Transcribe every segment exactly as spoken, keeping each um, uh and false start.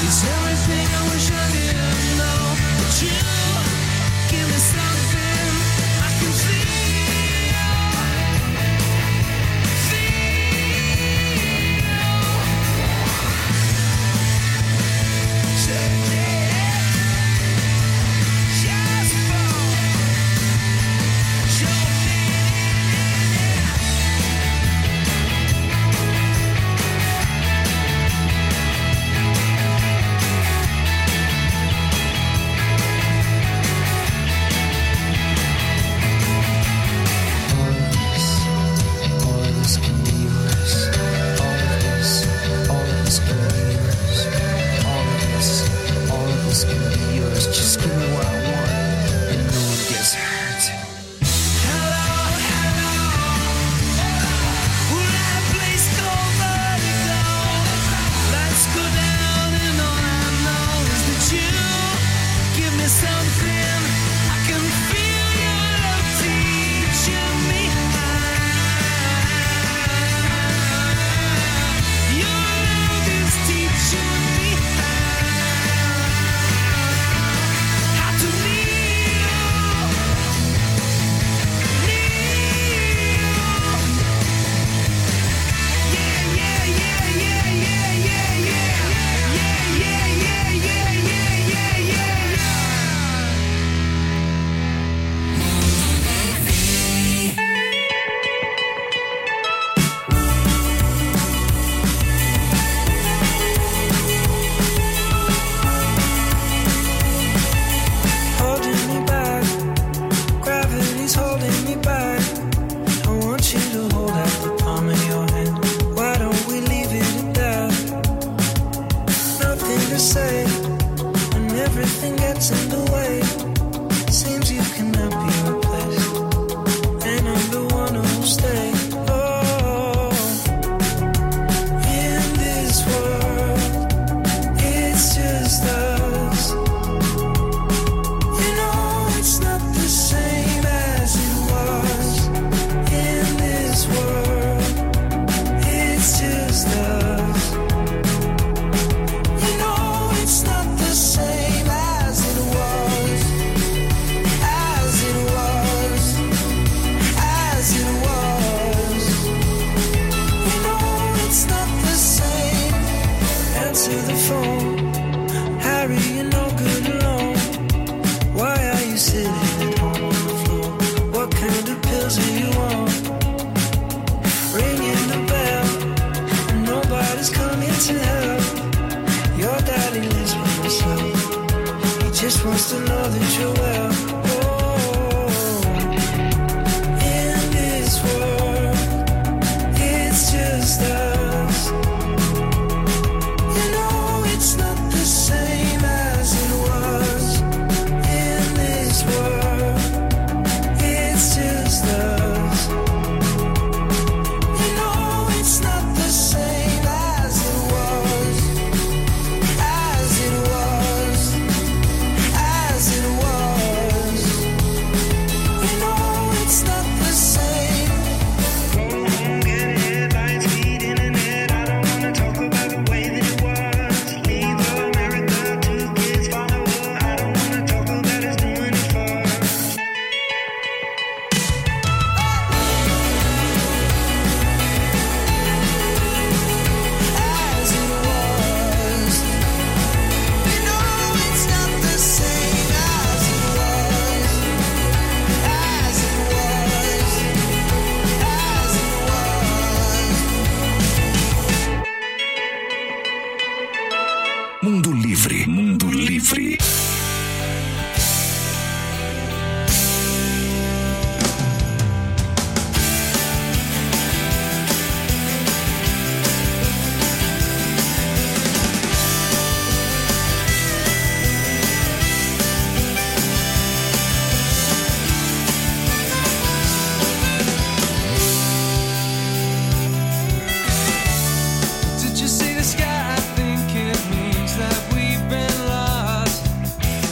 Did you see the sky? I think it means that we've been lost.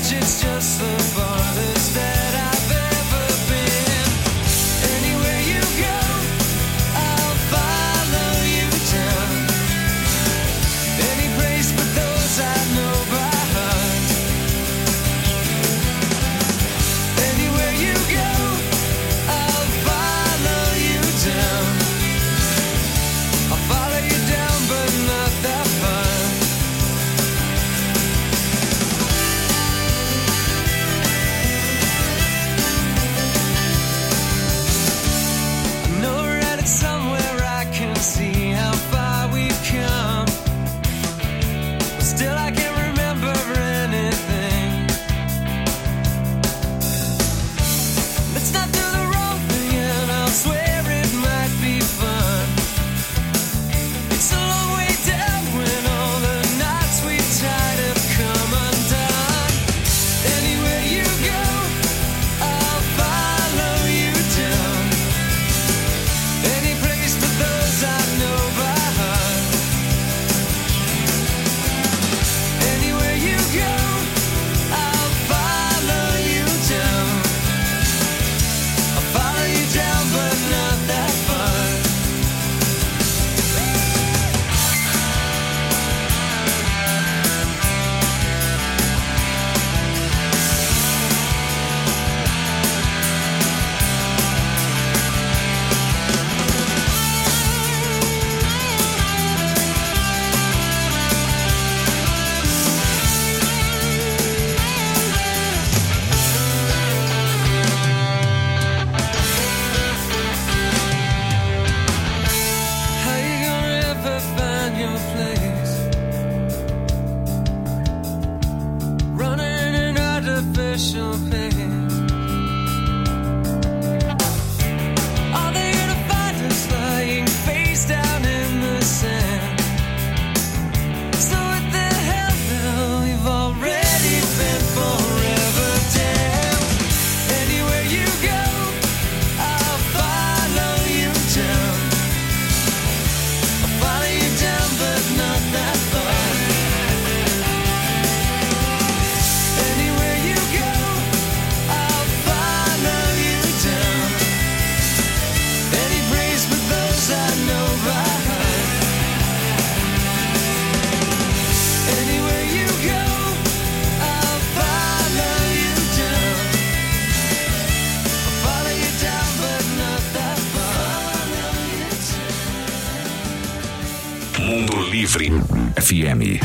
Livre F M.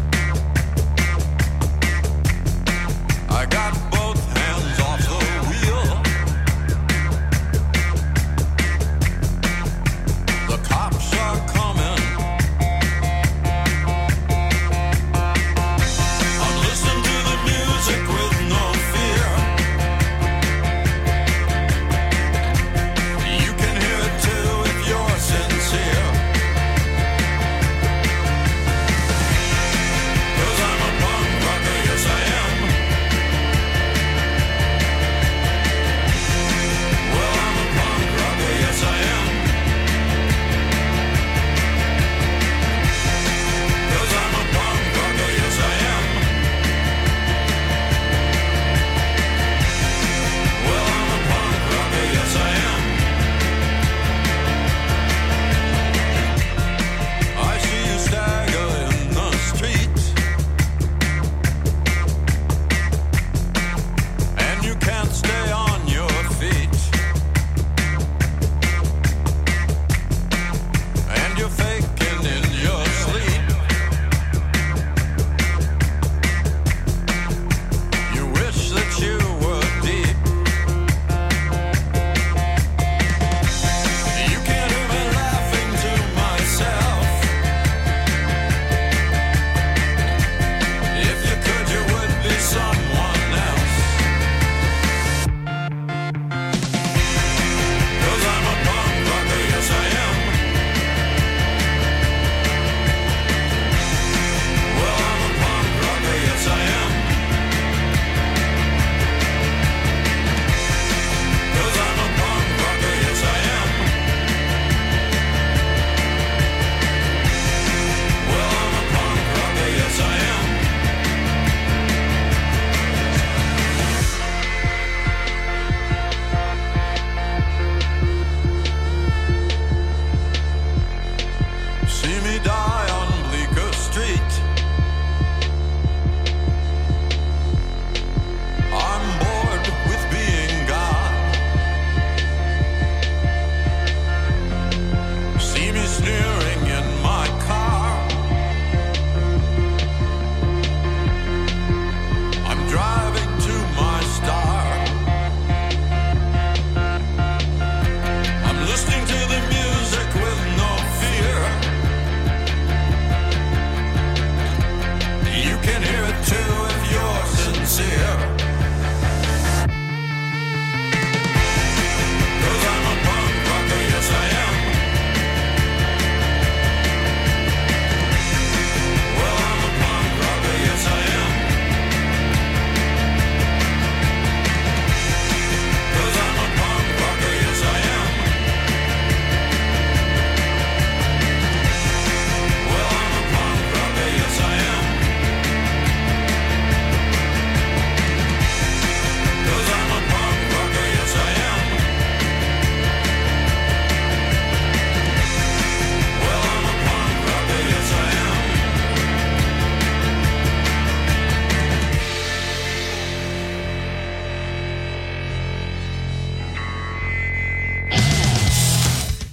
I got both hands off the wheel.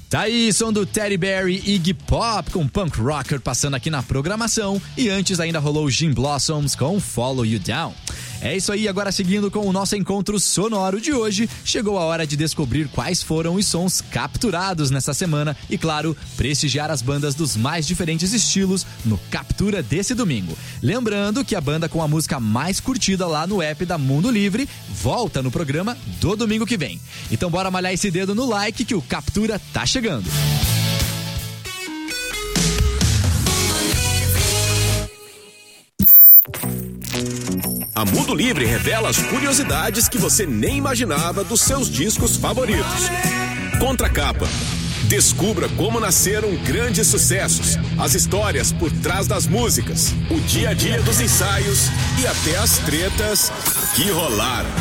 Tá aí, som do Teddy Bear e Iggy Pop com Punk Rocker passando aqui na programação. E antes ainda rolou Gin Blossoms com Follow You Down. É isso aí, agora seguindo com o nosso encontro sonoro de hoje, chegou a hora de descobrir quais foram os sons capturados nessa semana e, claro, prestigiar as bandas dos mais diferentes estilos no Captura desse domingo. Lembrando que a banda com a música mais curtida lá no app da Mundo Livre volta no programa do domingo que vem. Então bora malhar esse dedo no like que o Captura tá chegando. A Mundo Livre revela as curiosidades que você nem imaginava dos seus discos favoritos. Contracapa. Descubra como nasceram grandes sucessos, as histórias por trás das músicas, o dia a dia dos ensaios e até as tretas que rolaram.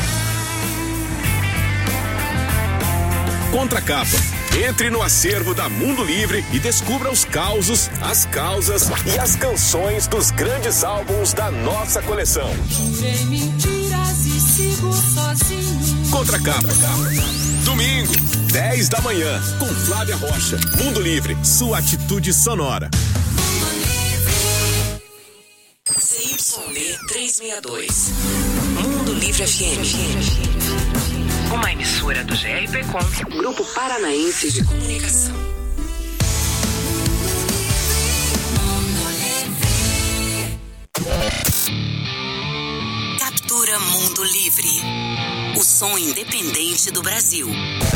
Contracapa. Entre no acervo da Mundo Livre e descubra os causos, as causas e as canções dos grandes álbuns da nossa coleção. Jurei mentiras e sigo sozinho. Contracapa. Domingo, dez da manhã, com Flávia Rocha. Mundo Livre, sua atitude sonora. C Y B trezentos e sessenta e dois. Mundo Livre F M. Uma emissora do G R P Com, Grupo Paranaense de Comunicação. Captura Mundo Livre. O som independente do Brasil.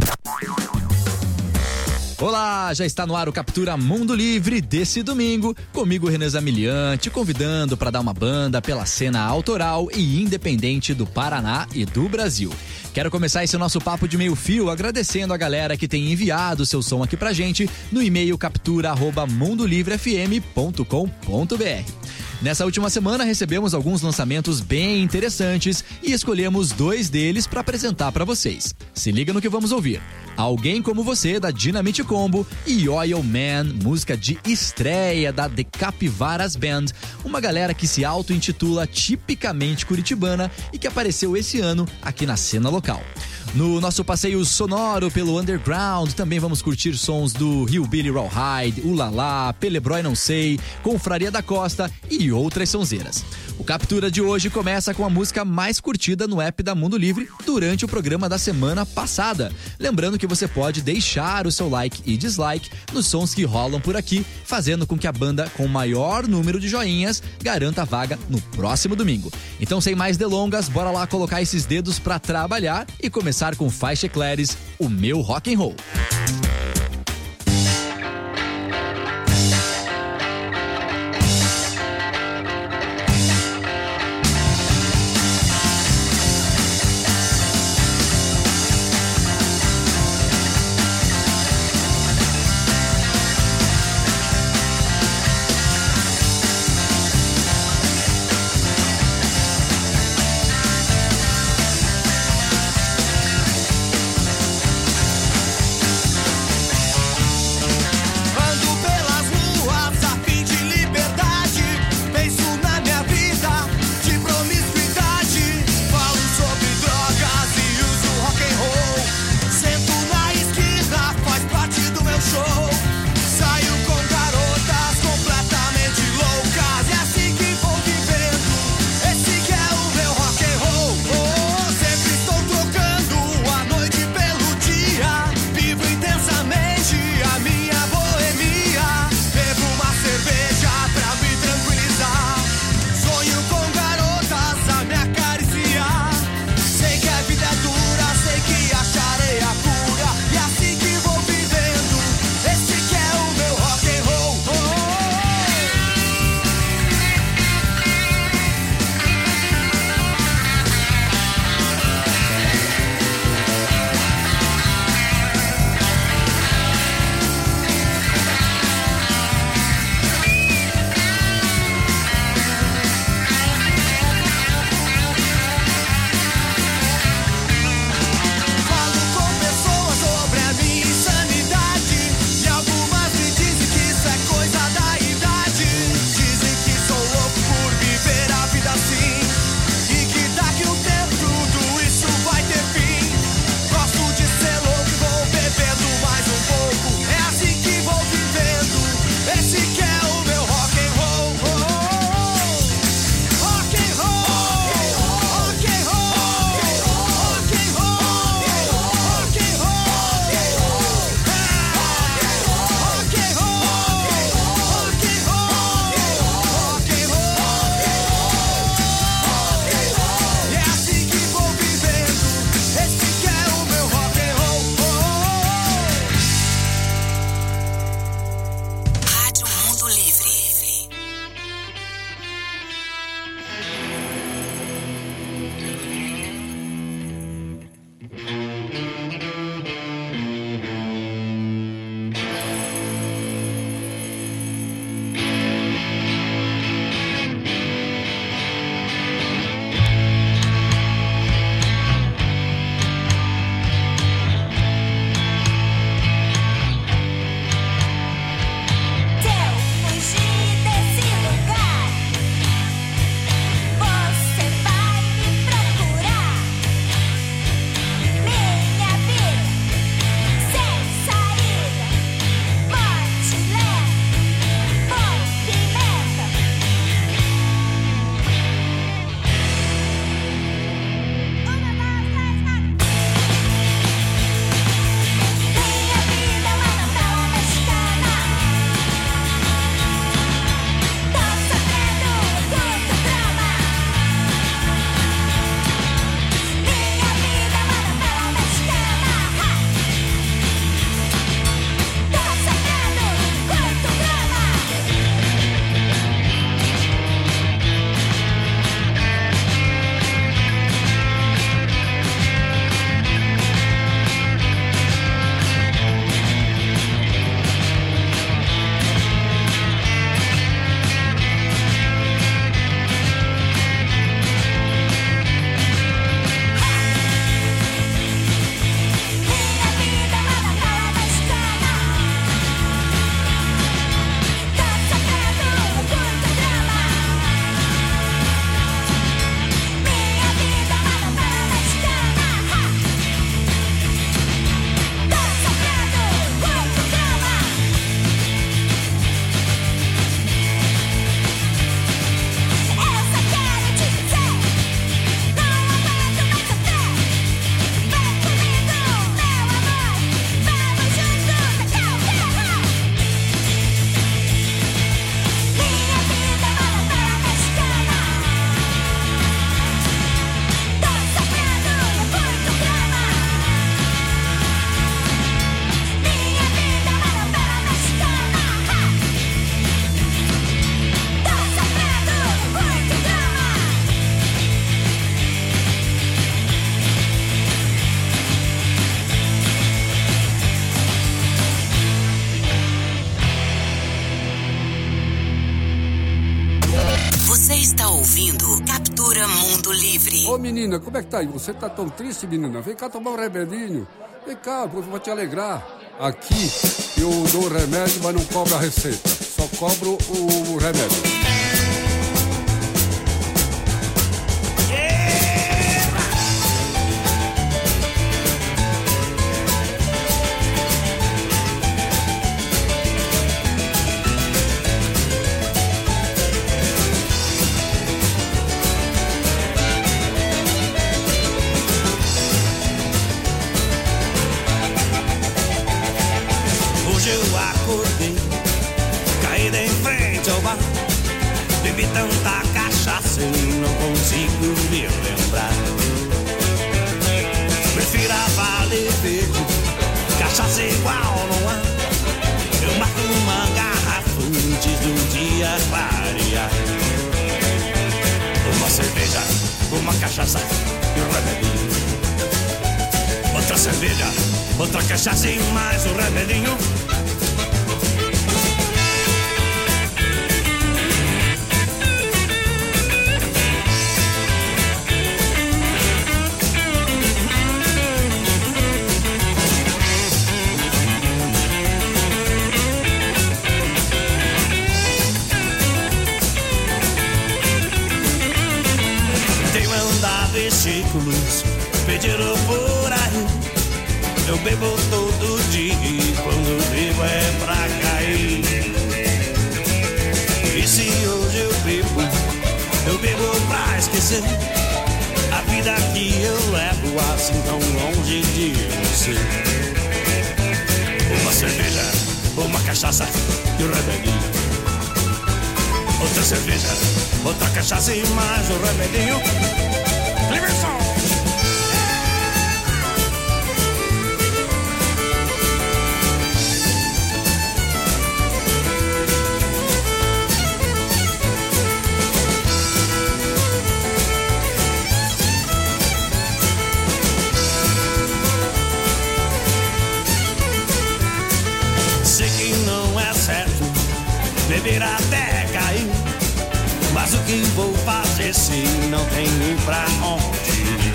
Olá, já está no ar o Captura Mundo Livre desse domingo, comigo Renan Zamilian, te convidando para dar uma banda pela cena autoral e independente do Paraná e do Brasil. Quero começar esse nosso papo de meio fio agradecendo a galera que tem enviado o seu som aqui pra gente no e-mail captura arroba mundo livre f m ponto com ponto b r. Nessa última semana recebemos alguns lançamentos bem interessantes e escolhemos dois deles para apresentar para vocês. Se liga no que vamos ouvir. Alguém Como Você, da Dynamite Combo, e Oil Man, música de estreia da The Capivaras Band, uma galera que se auto-intitula tipicamente curitibana e que apareceu esse ano aqui na cena local. No nosso passeio sonoro pelo underground, também vamos curtir sons do Hillbilly Rawhide, Ulalá, Pelebrói Não Sei, Confraria da Costa e outras sonzeiras. O Captura de hoje começa com a música mais curtida no app da Mundo Livre durante o programa da semana passada. Lembrando que você pode deixar o seu like e dislike nos sons que rolam por aqui, fazendo com que a banda com o maior número de joinhas garanta a vaga no próximo domingo. Então, sem mais delongas, bora lá colocar esses dedos pra trabalhar e começar com Faixa Eclairs, O Meu Rock and Roll. Mundo Livre. Ô menina, como é que tá aí? Você tá tão triste, menina? Vem cá tomar um remedinho. Vem cá, eu vou te alegrar. Aqui eu dou o remédio, mas não cobro a receita. Só cobro o, o remédio. Bebi tanta cachaça e não consigo me lembrar. Prefiro a Vale Verde, cachaça igual não há. Eu mato uma garrafa antes do dia clarear. Uma cerveja, uma cachaça e um remedinho. Outra cerveja, outra cachaça e mais um remedinho. Versículos pediram por aí. Eu bebo todo dia e quando bebo é pra cair. E se hoje eu bebo, eu bebo pra esquecer a vida que eu levo assim tão longe de você. Uma cerveja, uma cachaça e um remedinho. Outra cerveja, outra cachaça e mais um remedinho. Liberson! Sei que não é certo beber até cair, mas o que vou fazer se não tenho pra onde ir?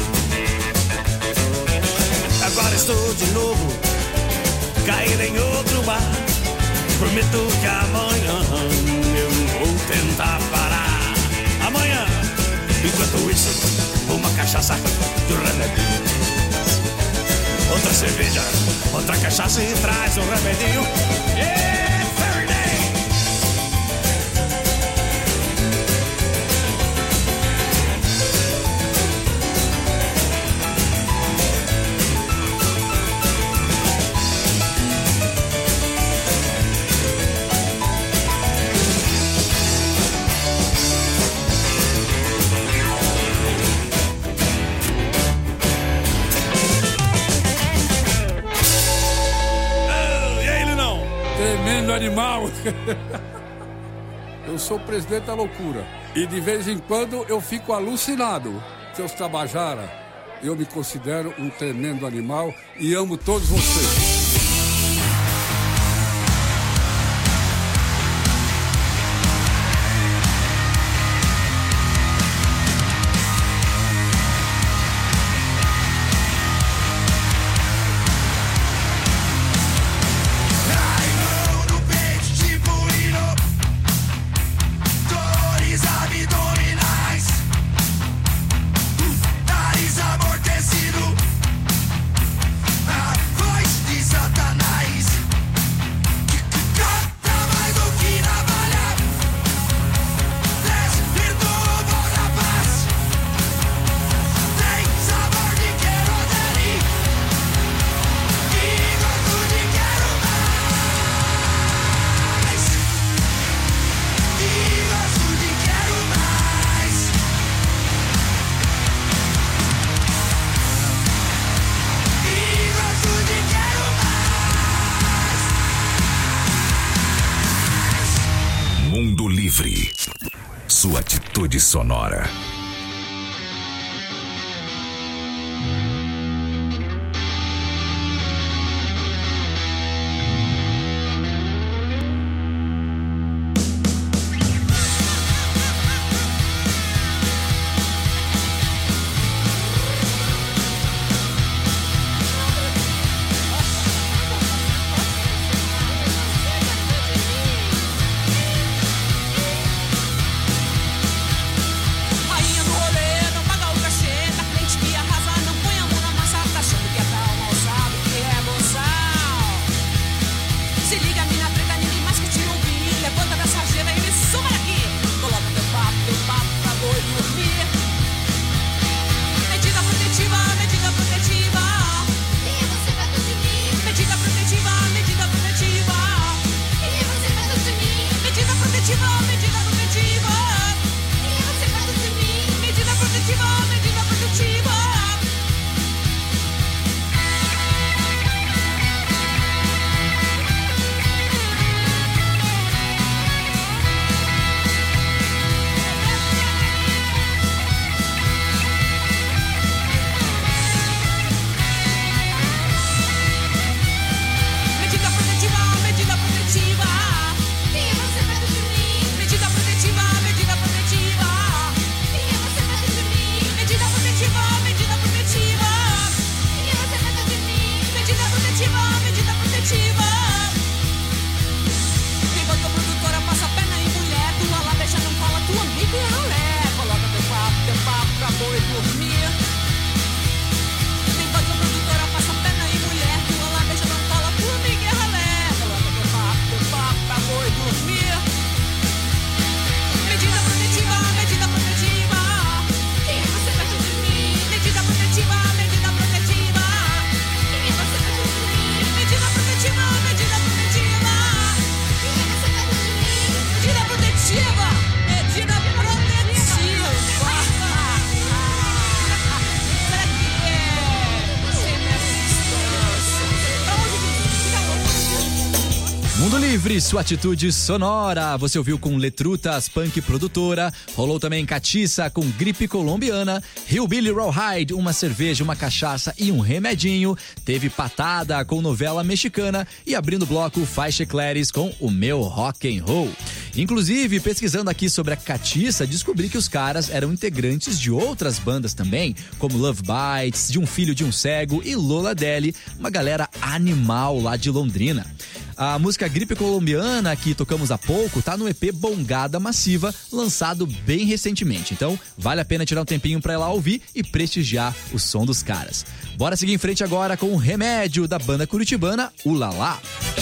Agora estou de novo, cair em outro bar. Prometo que amanhã eu vou tentar parar. Amanhã, enquanto isso, uma cachaça de um remedinho. Outra cerveja, outra cachaça e traz um remedinho. Yeah! Tremendo animal. Eu sou o presidente da loucura. E de vez em quando eu fico alucinado. Seus Tabajara, eu me considero um tremendo animal e amo todos vocês. Mundo Livre. Sua atitude sonora. Mundo Livre, sua atitude sonora. Você ouviu com Letrutas, Punk Produtora. Rolou também Catiça com Gripe Colombiana. Hillbilly Rawhide, uma cerveja, uma cachaça e um remedinho. Teve Patada com novela mexicana. E abrindo o bloco, Faixa Eclairs com O Meu Rock and Roll. Inclusive, pesquisando aqui sobre a Catiça, descobri que os caras eram integrantes de outras bandas também, como Love Bites, De um Filho de um Cego e Lola Deli, uma galera animal lá de Londrina. A música Gripe Colombiana, que tocamos há pouco, tá no E P Bongada Massiva, lançado bem recentemente. Então, vale a pena tirar um tempinho pra ir lá ouvir e prestigiar o som dos caras. Bora seguir em frente agora com o Remédio, da banda curitibana Ulalá.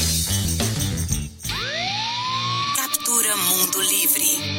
Captura Mundo Livre.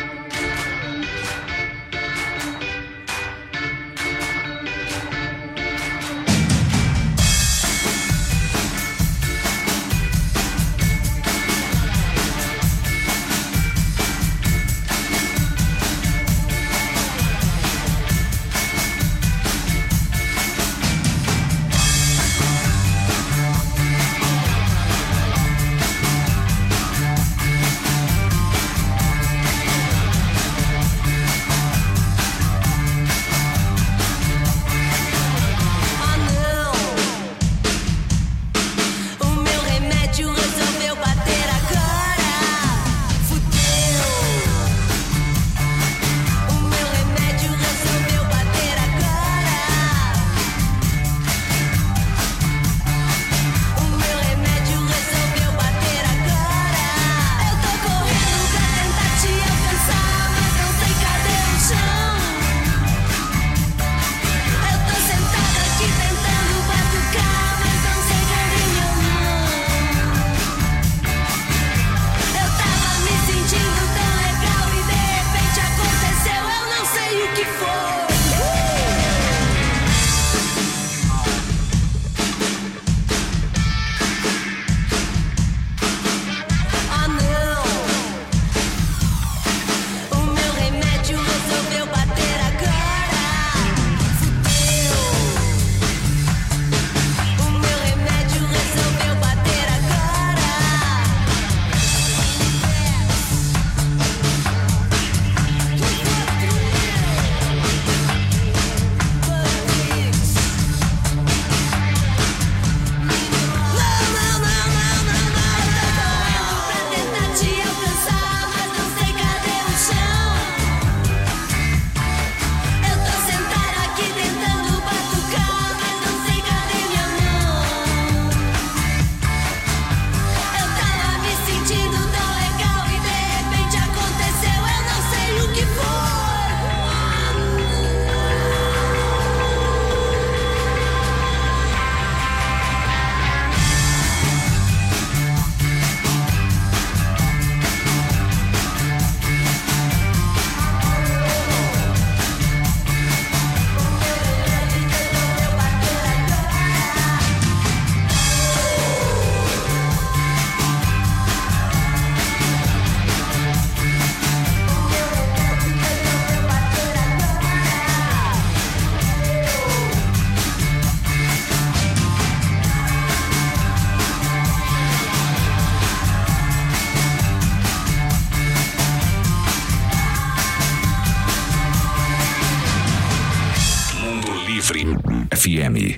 F M.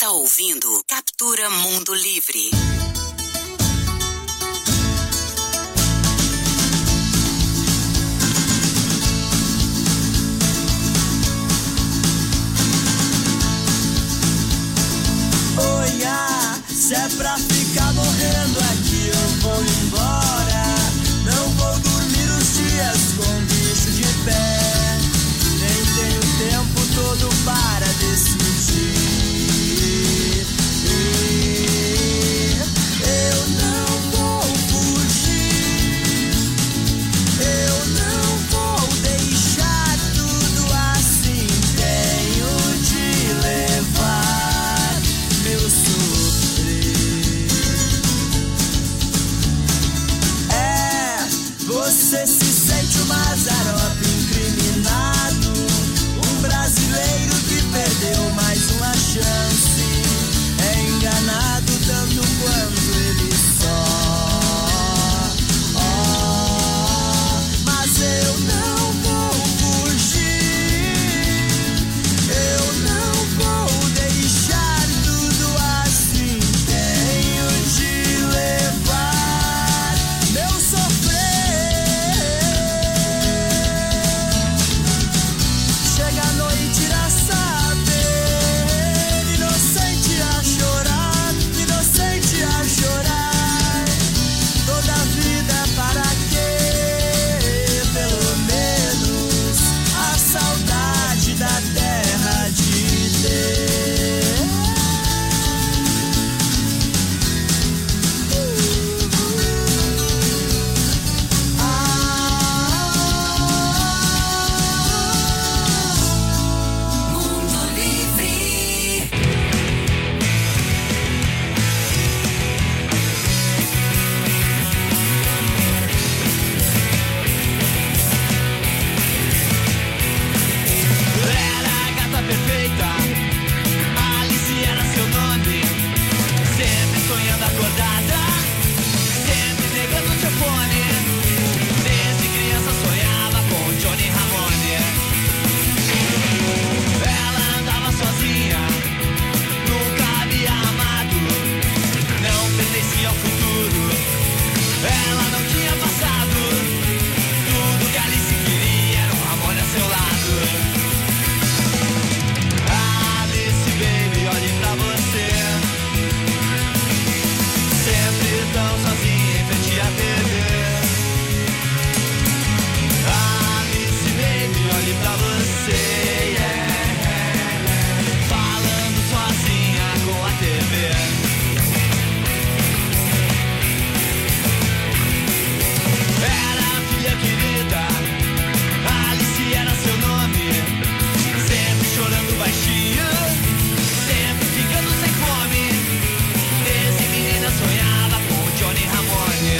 está ouvindo Captura Mundo Livre. Olha, se é pra ficar morrendo aqui eu vou embora. Não vou dormir os dias com bicho de pé. Nem tenho tempo todo para decidir. Eu não vou fugir. Eu não vou deixar tudo assim. Tenho de levar meu sofrer. É, você se sente um Mazzaropi incriminado, um brasileiro que perdeu mais uma chance. É enganado tanto quanto ele só. Oh, mas eu não vou fugir. Eu não vou deixar tudo assim. Tenho de levar meu sofrer. Chega a noite, irá saber. Inocente a chorar, inocente a chorar. Toda a vida para quê? Pelo menos a saudade da terra de Deus. Mundo Livre. Era a gata perfeita, Alice era seu nome. Sempre sonhando acordada, sempre negando seu fone. Desde criança sonhava com Johnny Ramone. Ela andava sozinha, nunca havia amado, não pertencia ao futuro. Ela não tinha passado, tudo que Alice queria era um Ramone a seu lado. Alice, baby, olhe pra você. Sempre tão sozinha em frente à T V. Alice, baby, olhe pra você. Yeah. Falando sozinha com a T V. Era a filha querida, Alice era seu nome. Sempre chorando baixinho, sempre ficando sem fome. Desde menina sonhava com Johnny Ramone.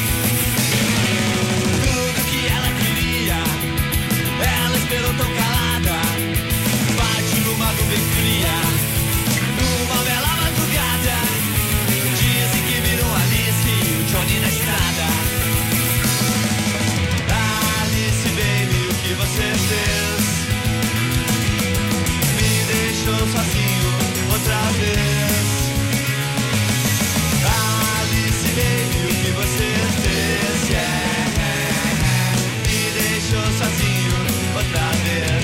Tudo que ela queria, ela esperou tão calada. Bate numa nuvem fria, numa bela madrugada. Dizem que viram Alice e o Johnny na estrada. Alice, baby, o que você fez? Me deixou sozinho outra vez. Alice, baby, o que você fez? Yeah. Me deixou sozinho outra vez.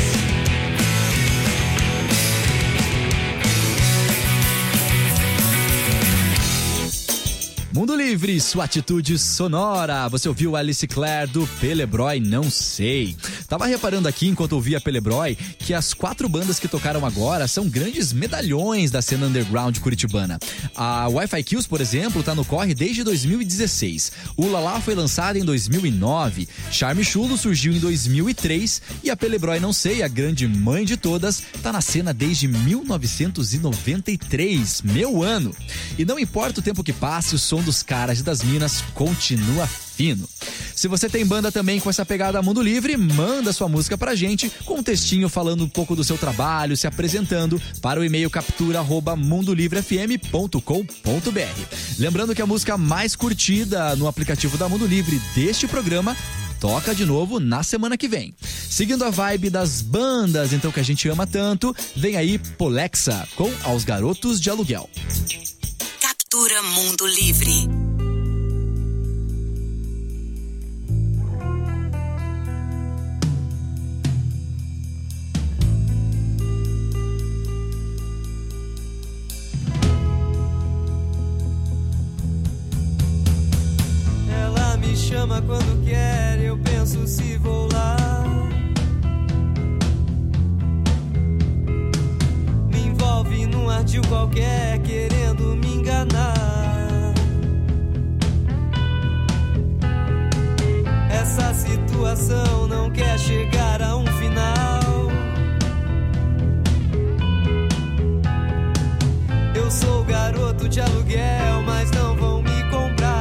Mundo Livre, sua atitude sonora. Você ouviu Alice Clare do Pelebroy, Não Sei. Tava reparando aqui, enquanto ouvia Pelebroy, que as quatro bandas que tocaram agora são grandes medalhões da cena underground curitibana. A Wi-Fi Kills, por exemplo, tá no corre desde dois mil e dezesseis. O Lala foi lançado em dois mil e nove. Charme Chulo surgiu em dois mil e três. E a Pelebroy, Não Sei, a grande mãe de todas, tá na cena desde mil novecentos e noventa e três. Meu ano! E não importa o tempo que passe, o som dos caras e das minas continua fino. Se você tem banda também com essa pegada Mundo Livre, manda sua música pra gente com um textinho falando um pouco do seu trabalho, se apresentando para o e-mail captura arroba mundo livre f m ponto com ponto b r. Lembrando que a música mais curtida no aplicativo da Mundo Livre deste programa toca de novo na semana que vem. Seguindo a vibe das bandas, então, que a gente ama tanto, vem aí Polexa com Aos Garotos de Aluguel. Captura Mundo Livre. Ela me chama quando quer, eu penso se vou lá. Me envolve num ardil qualquer, querendo me enganar. Essa situação não quer chegar a um final. Eu sou garoto de aluguel, mas não vão me comprar.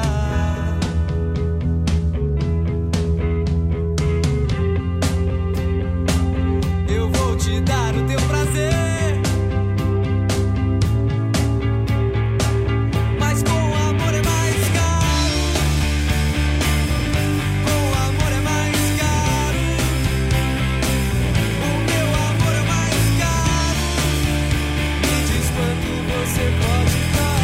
Eu vou te dar o teu prazer, mas com amor é mais caro. Com amor é mais caro. O meu amor é mais caro. Me diz quanto você pode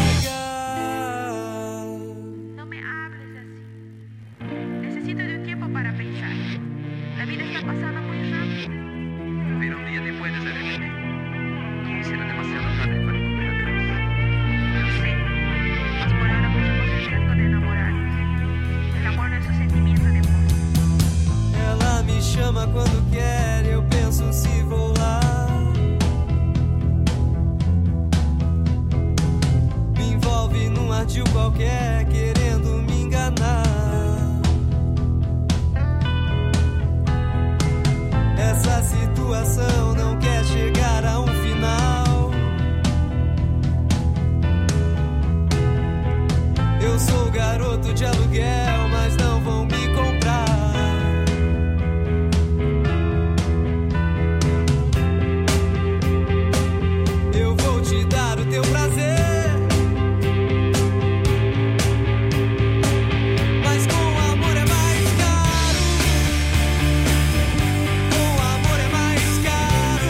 pagar. No me hables así. Necesito de un tiempo para pensar. La vida está pasando muy rápido. Pero un día te puedes arrepentir. Que será demasiado tarde para volver atrás. Yo sé, mas por ahora podemos el riesgo de enamorarnos. El amor no es un sentimiento de amor. Ela me chama quando quer, eu penso se vou lá. Me envolve num ardil qualquer, querendo me enganar. Essa situação não quer chegar a um final. Eu sou garoto de aluguel, mas não vão me comprar. Eu vou te dar o teu prazer, mas com amor é mais caro. Com amor é mais caro.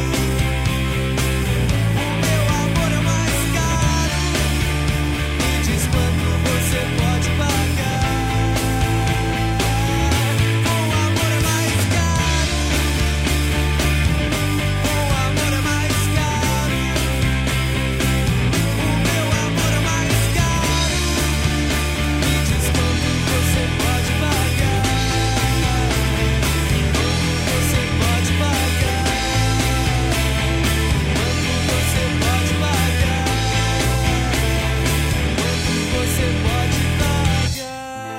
O meu amor é mais caro. Me diz quanto você pode pagar. Com amor é mais caro. Com amor é mais caro. O meu amor é mais caro. Me diz quanto você pode pagar. Quanto você pode pagar. Quanto você pode pagar. Quanto você pode pagar.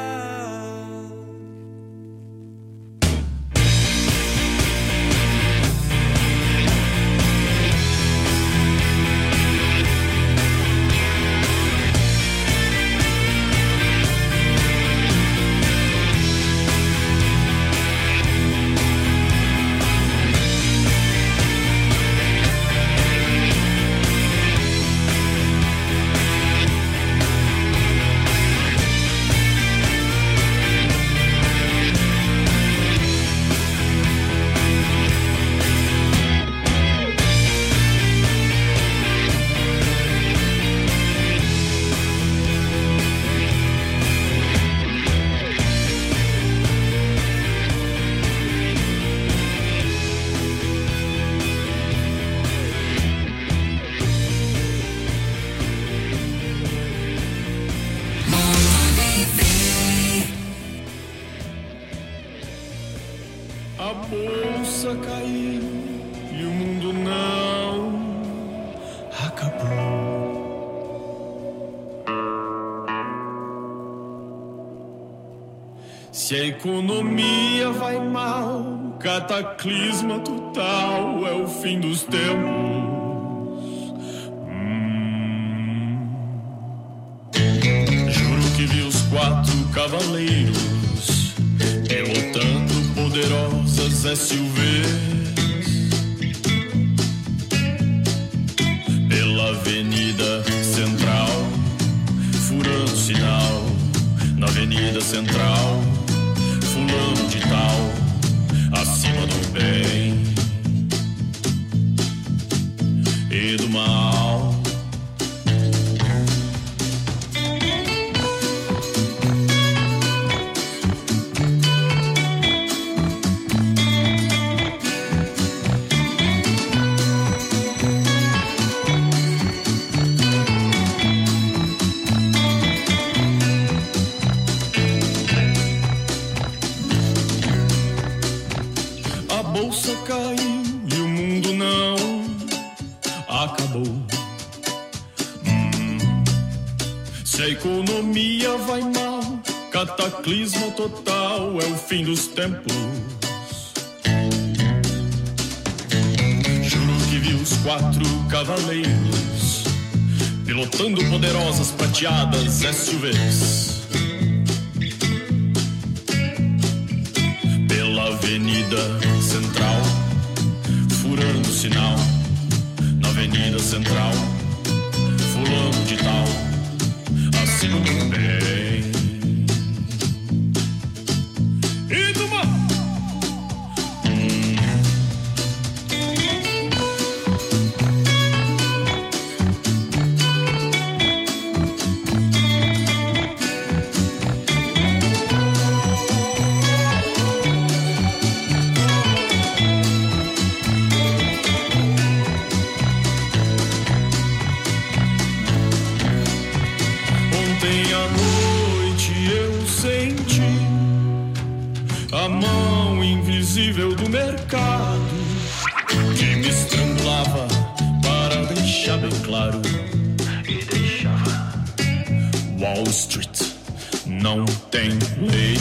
A bolsa caiu e o mundo não acabou. Se a economia vai mal, cataclisma total, é o fim dos tempos. Hum. Juro que vi os quatro cavaleiros pilotando poderosas S U Vs pela Avenida Central, furando sinal na Avenida Central, fulano de tal, acima do bem e do mal. Bolsa caiu e o mundo não acabou. Hum, se a economia vai mal, cataclismo total, é o fim dos tempos. Juro que vi os quatro cavaleiros pilotando poderosas prateadas S U Vs pela Avenida Central, furando o sinal na Avenida Central, fulano de tal, acima do bem e do mal. Hum. A mão invisível do mercado que me estrangulava para deixar bem claro e deixava: Wall Street não tem lei.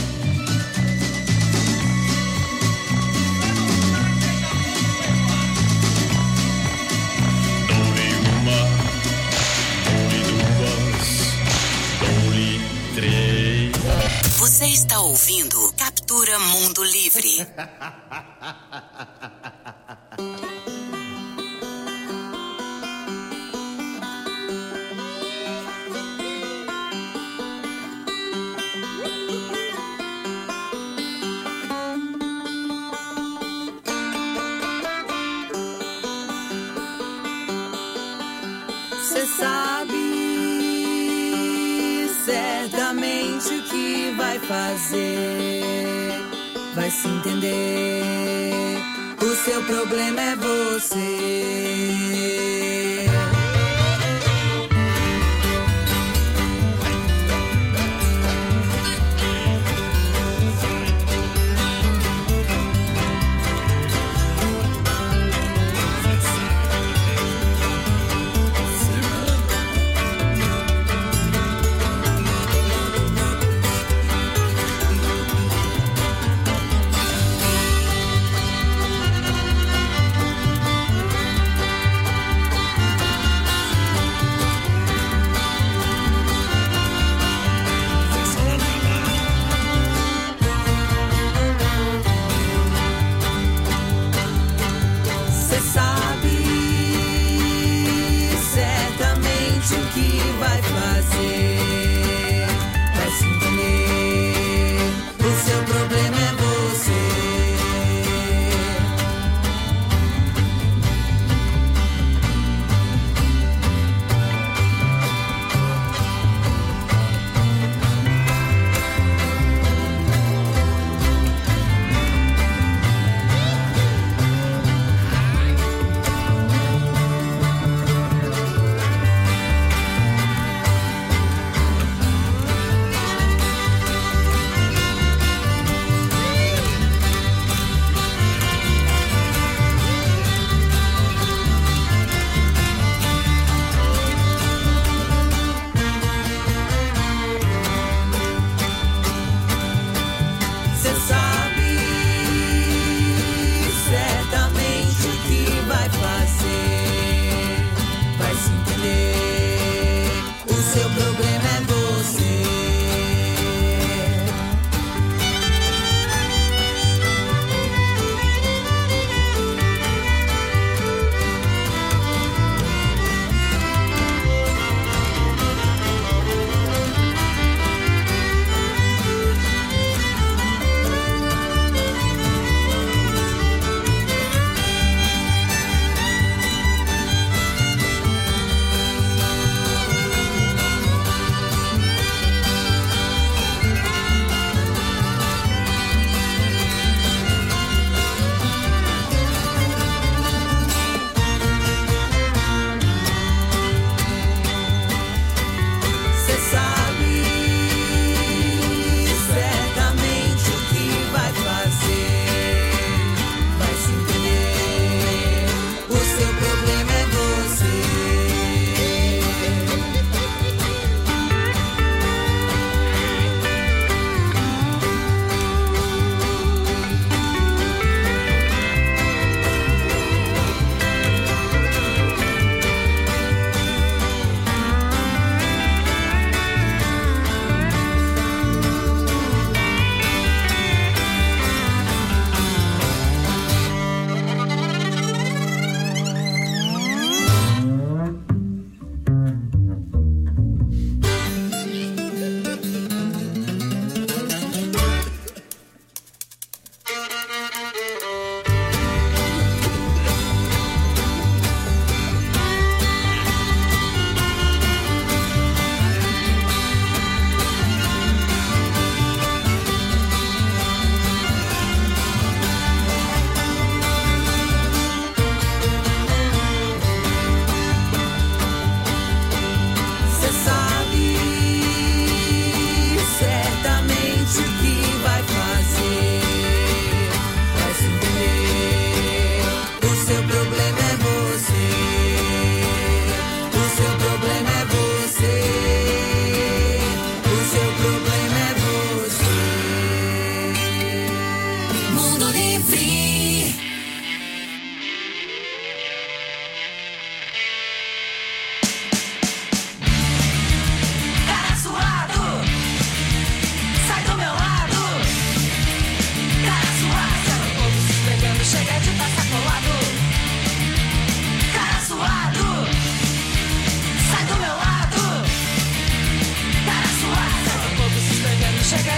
Dou-lhe uma, dou-lhe duas, dou-lhe três. Você está ouvindo Captura Mundo Livre. Cê sabe certamente o que vai fazer, vai se entender. O seu problema é você.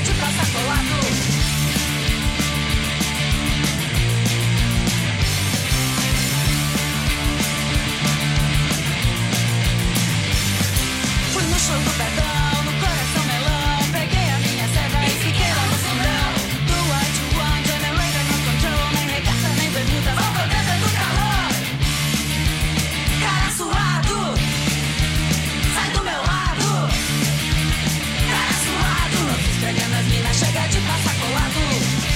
de passa colado. Fui no show do Betão, no coração melão. Peguei a minha seda e fiquei lá no fundão. Do white one, generator no control. Nem regata, nem bermuda, vou pro dentro do calor. Cara suado, sai do meu lado. Cara suado, esfregando as minas, chega de passar colado.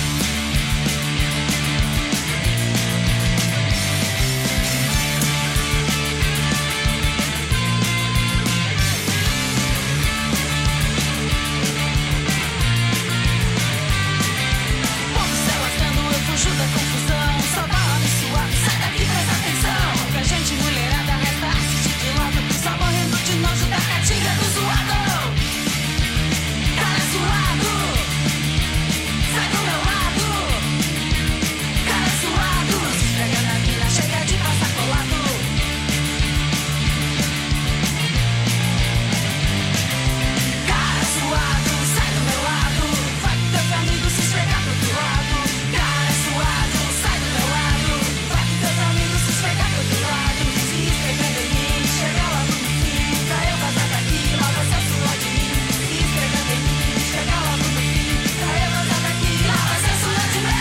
Pouco se lascando, eu fujo da confusão. Só bala me suave, sai daqui, presta atenção. Pra gente mulherada resta assistir de lado. Só morrendo de nojo da caatinga do zoado. Cara suado, sai do meu lado. Cara suado, se esfrega na mina, chega de passar colado. Cara suado, sai do meu lado. Vai que teus amigos se esfregar pro outro lado. Cara suado, sai do meu lado. Vai que teus amigos se esfregar pro outro lado. Se esfregando em mim, chega logo no fim. Pra eu vazar daqui, lá você suar de mim. Se esfregando em mim, chega logo no fim. Pra eu vazar daqui, lá você suar de mim.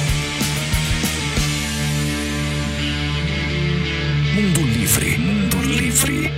Mundo Livre, Mundo Livre.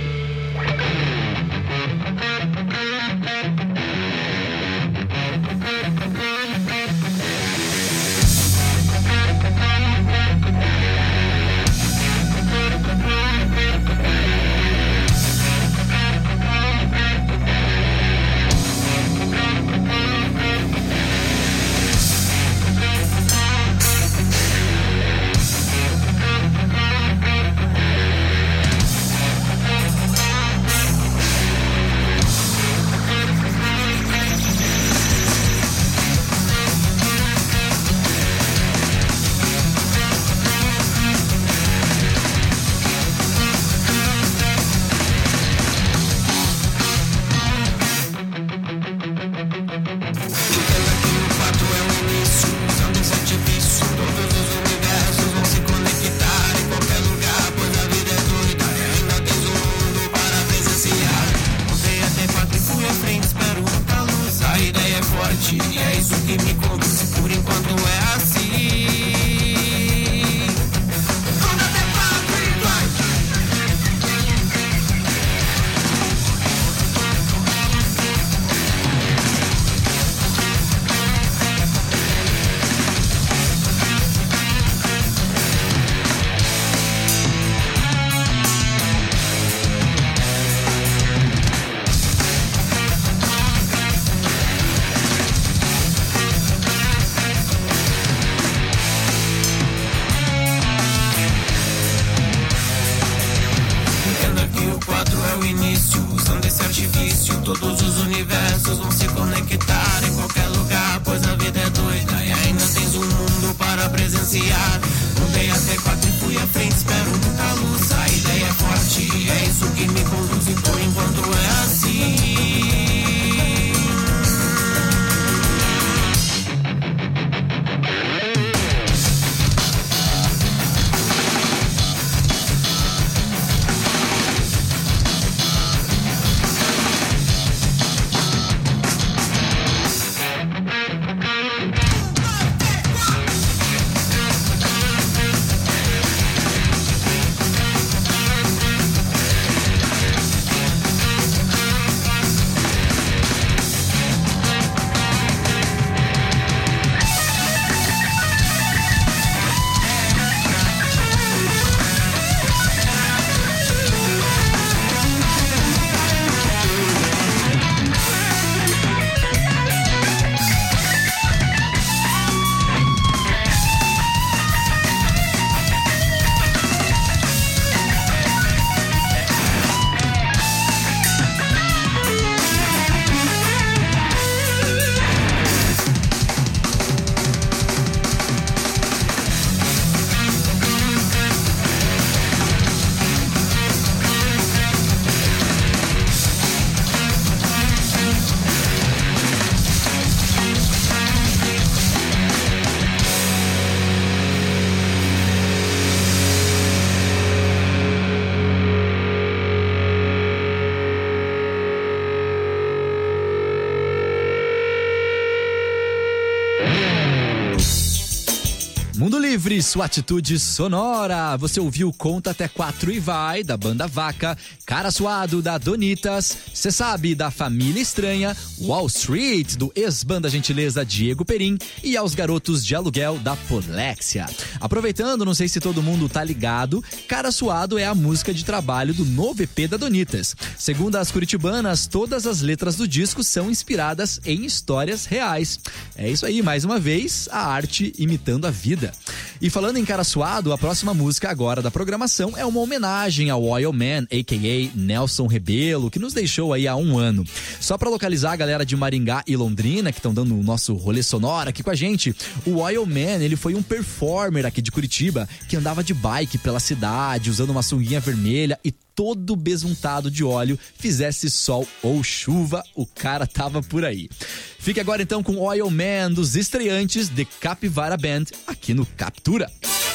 Mundo Livre, sua atitude sonora. Você ouviu Conta Até Quatro e Vai, da banda Vaca, Cara Suado, da Donitas, Cê Sabe, da Família Estranha, Wall Street, do ex-banda Gentileza Diego Perim e Aos Garotos de Aluguel, da Polexia. Aproveitando, não sei se todo mundo tá ligado, Cara Suado é a música de trabalho do novo E P da Donitas. Segundo as curitibanas, todas as letras do disco são inspiradas em histórias reais. É isso aí, mais uma vez, a arte imitando a vida. E falando em Cara Suado, a próxima música agora da programação é uma homenagem ao Oil Man, a k a. Nelson Rebelo, que nos deixou aí há um ano. Só pra localizar a galera de Maringá e Londrina, que estão dando o nosso rolê sonoro aqui com a gente, o Oil Man, ele foi um performer aqui de Curitiba, que andava de bike pela cidade, usando uma sunguinha vermelha e todo besuntado de óleo, fizesse sol ou chuva, o cara tava por aí. Fique agora então com Oil Man dos estreantes de Capivara Band, aqui no Captura.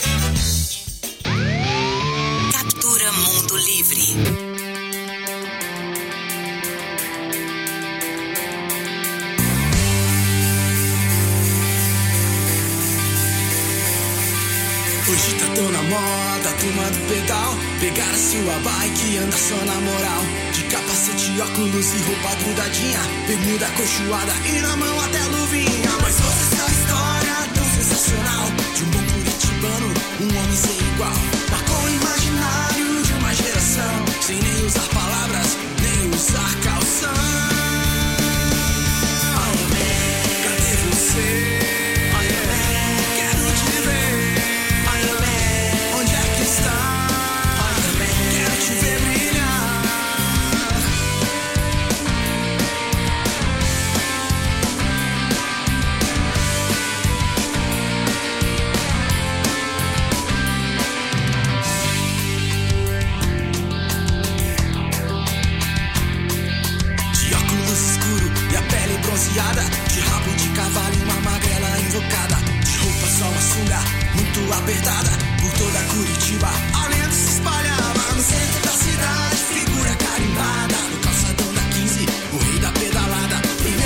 Captura Mundo Livre. Hoje tá tão na moda, turma do pedal. Pegar a sua bike e andar só na moral. De capacete, óculos e roupa grudadinha, bermuda cochoada e na mão até luvinha. Mas ouça essa história tão sensacional de um bom curitibano, um homem sem igual. Marcou o imaginário de uma geração, sem nem usar palavras, nem usar calção. Cadê você? De rabo de cavalo e uma magrela invocada, de roupa só uma sunga muito apertada,